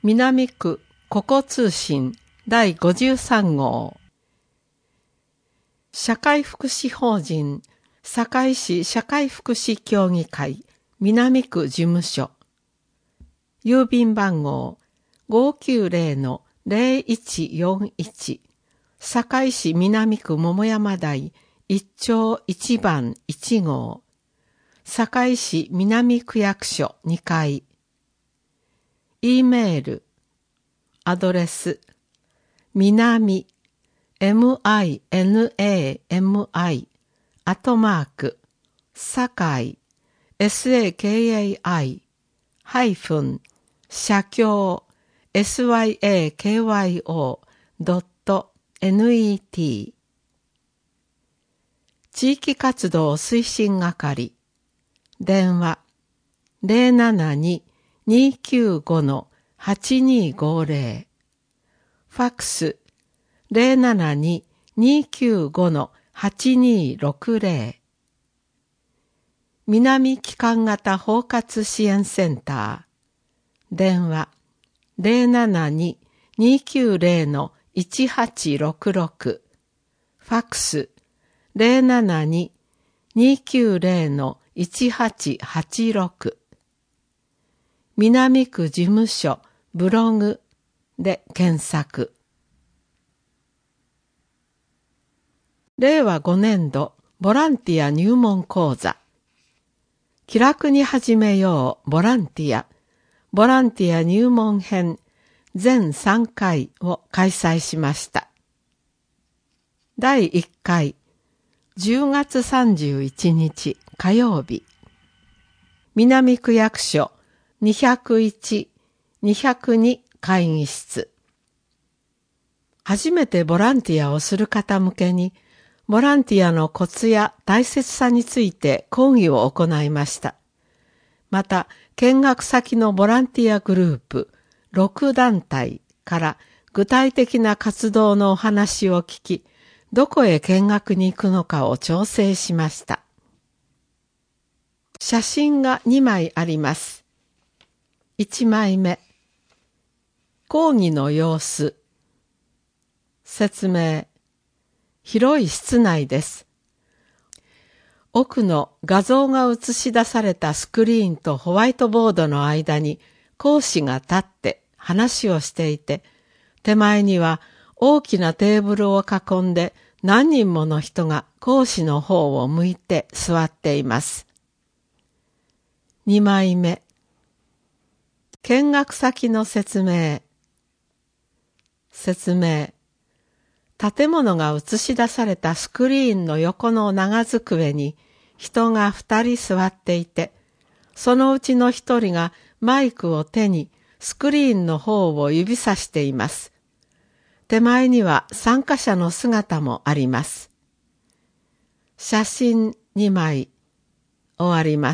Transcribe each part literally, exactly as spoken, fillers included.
南区ここ通信だいごじゅうさん号社会福祉法人堺市社会福祉協議会南区事務所郵便番号 ごーきゅうぜろのぜろいちよんいち 堺市南区桃山台いっ丁いち番いち号堺市南区役所にかい E メールアドレス南 minami アットマーク堺 sakai ハイフン社協 syakyo ドット net 地域活動推進係電話 ゼロななに にーきゅうご はちにーごぜろ ファックス ゼロななに にーきゅうご はちにーろくぜろ 南帰還型包括支援センター電話 ゼロななに にーきゅうぜろ いちはちろくろく ファックス ゼロななに にーきゅうぜろ いちはちはちろく 南区事務所ブログで検索。れいわごねんどボランティア入門講座気楽に始めようボランティアボランティア入門編全さんかいを開催しました。だいいっかいじゅうがつさんじゅういちにち火曜日南区役所にひゃくいち、にひゃくに会議室初めてボランティアをする方向けにボランティアのコツや大切さについて講義を行いました。また、見学先のボランティアグループろくだんたいから具体的な活動のお話を聞き、どこへ見学に行くのかを調整しました。写真がにまいあります。いちまいめ、講義の様子。説明。広い室内です。奥の画像が映し出されたスクリーンとホワイトボードの間に講師が立って話をしていて、手前には大きなテーブルを囲んで何人もの人が講師の方を向いて座っています。にまいめ。見学先の説明。説明。建物が映し出されたスクリーンの横の長机に人が二人座っていて、そのうちの一人がマイクを手にスクリーンの方を指さしています。手前には参加者の姿もあります。写真にまい終わります。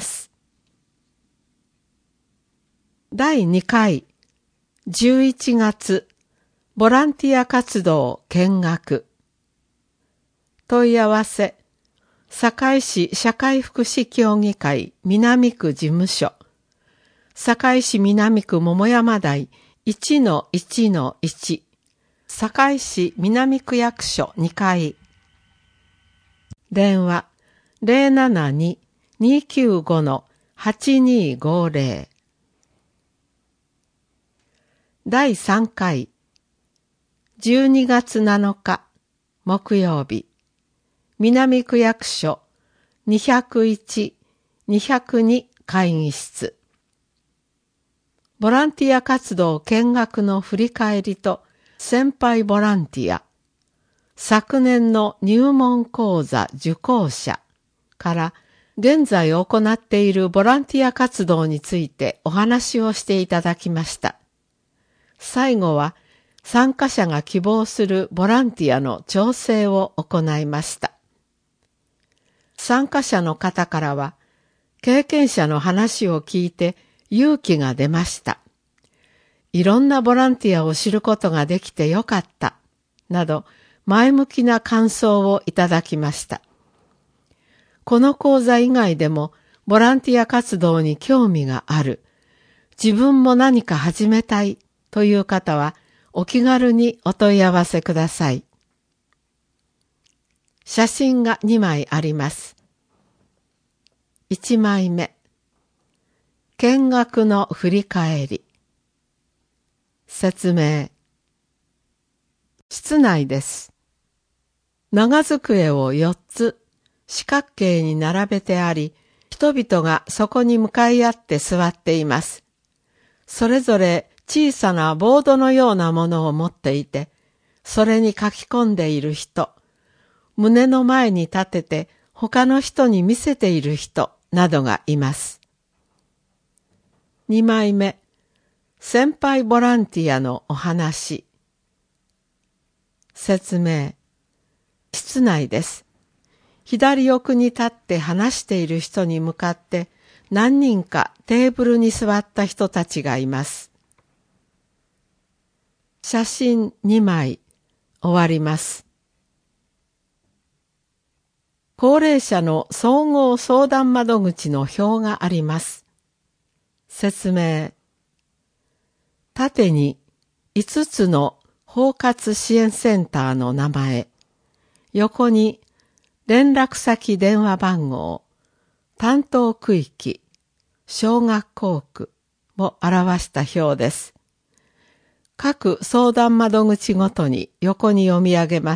だいにかいじゅういちがつボランティア活動見学問い合わせ堺市社会福祉協議会南区事務所堺市南区桃山台 いちのいちのいち 堺市南区役所にかい電話 ゼロななに にーきゅうご はちにーごぜろだいさんかいじゅうにがつなのか木曜日南区役所にひゃくいち、にひゃくに会議室ボランティア活動見学の振り返りと先輩ボランティア昨年の入門講座受講者から現在行っているボランティア活動についてお話をしていただきました。最後は参加者が希望するボランティアの調整を行いました。参加者の方からは、経験者の話を聞いて勇気が出ました。いろんなボランティアを知ることができてよかった、など前向きな感想をいただきました。この講座以外でもボランティア活動に興味がある、自分も何か始めたいという方はお気軽にお問い合わせください。写真がにまいあります。いちまいめ。見学の振り返り。説明。室内です。長机をよっつ四角形に並べてあり、人々がそこに向かい合って座っています。それぞれ小さなボードのようなものを持っていて、それに書き込んでいる人、胸の前に立てて他の人に見せている人などがいます。にまいめ、先輩ボランティアのお話。説明。室内です。左奥に立って話している人に向かって何人かテーブルに座った人たちがいます。写真にまい終わります。高齢者の総合相談窓口の表があります。説明。縦にいつつの包括支援センターの名前、横に連絡先電話番号、担当区域、小学校区を表した表です。各相談窓口ごとに横に読み上げます。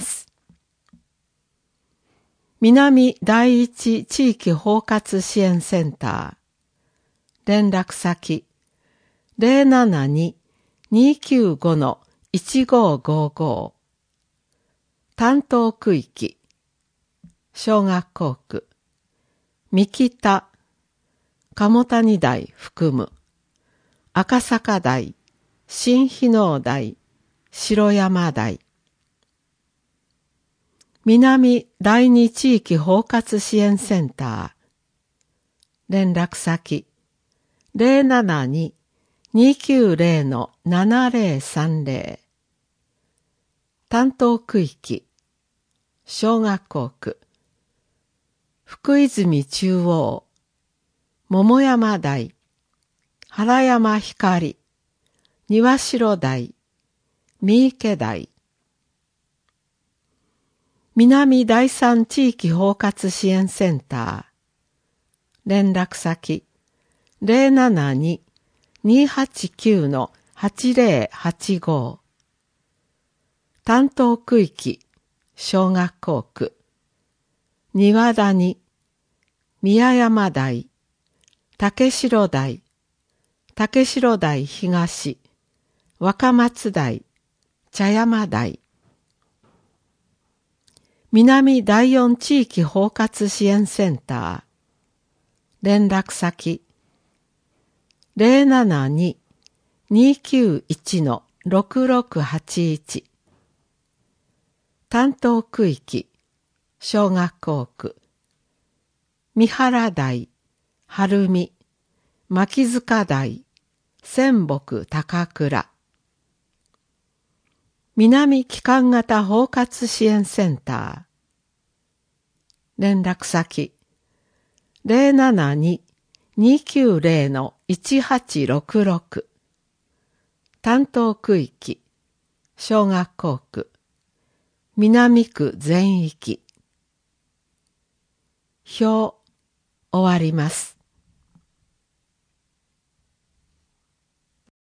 南第一地域包括支援センター、連絡先 ゼロななに にきゅうご いちごごご、担当区域、小学校区、三北、鴨谷台含む、赤坂台、新日能台、城山台。南第二地域包括支援センター、連絡先 ゼロななに にきゅうゼロ ななゼロさんゼロ、担当区域、小学校区、福泉中央、桃山台、原山光、庭代台、三池台。南第三地域包括支援センター、連絡先 ゼロななに にはちきゅう はちゼロはちご、担当区域、小学校区、庭谷、宮山台、竹城台、竹城台東、若松台、茶山台。南第四地域包括支援センター、連絡先 ゼロななに にきゅういち ろくろくはちいち、担当区域、小学校区、三原台、晴海、牧塚台、仙北高倉。南機関型包括支援センター、連絡先 ゼロななに にきゅうゼロ いちはちろくろく、担当区域、小学校区、南区全域。表、終わります。